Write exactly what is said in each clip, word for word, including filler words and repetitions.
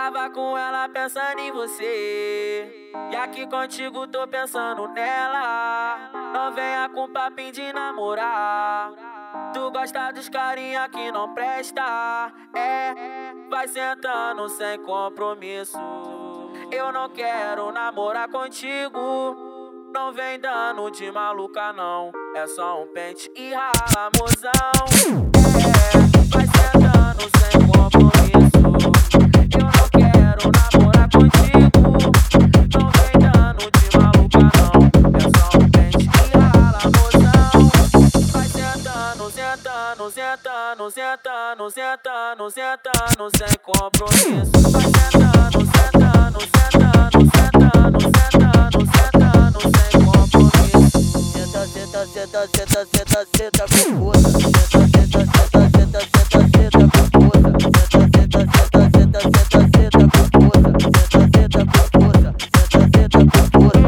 Tava com ela pensando em você, e aqui contigo tô pensando nela. Não venha com papinho de namorar. Tu gosta dos carinha que não presta. É, vai sentando sem compromisso. Eu não quero namorar contigo. Não vem dando de maluca não. É só um pente e rala, mozão. É, vai sentando sem compromisso. Eu não quero namorar contigo. Não vem dando de maluca não. É só um pente e rala, mozão. Vai sentando, sentando, sentando, sentando, sentando, sentando sem compromisso. Vai sentando, sentando, sentando, sentando, sentando, sentando sem compromisso. Senta, senta, senta, senta, senta, senta com força. Senta, senta, senta, senta, senta, senta com força. Senta, senta, senta, senta, senta, senta com força. Senta, senta com força. Senta, senta com força.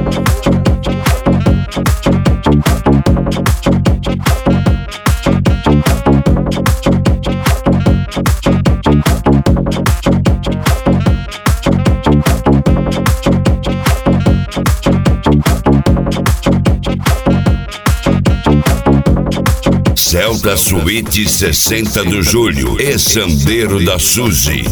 Celta Suíte sessenta do Júlio e Sandeiro da Suzy.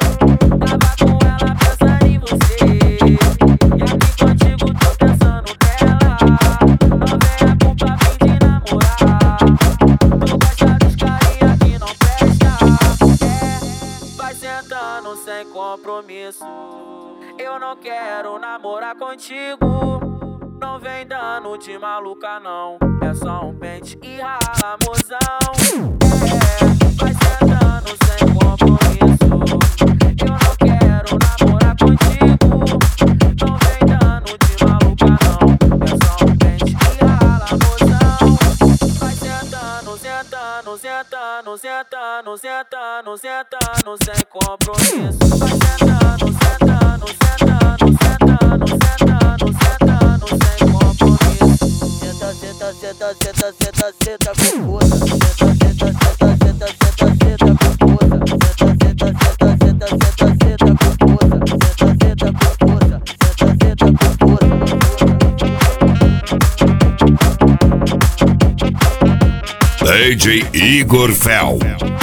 Sem compromisso, eu não quero namorar contigo. Não vem dando de maluca não. É só um pente e rala, mozão. É, vai sentando sem compromisso. Eu não quero namorar contigo. Não vem dando de maluca não. É só um pente e rala, mozão. Vai sentando, sentando, sentando, sentando, sentando, sentando sem compromisso. Vai sentando, sentando, sentando, sentando, sentando, sentando sem compromisso. Senta, senta, senta, senta, senta, senta com força. Senta, senta, senta, senta, senta, senta com força. Senta, senta, senta, senta, senta, senta com força. Senta, senta com força. Senta, senta com força. D J Igor Fel.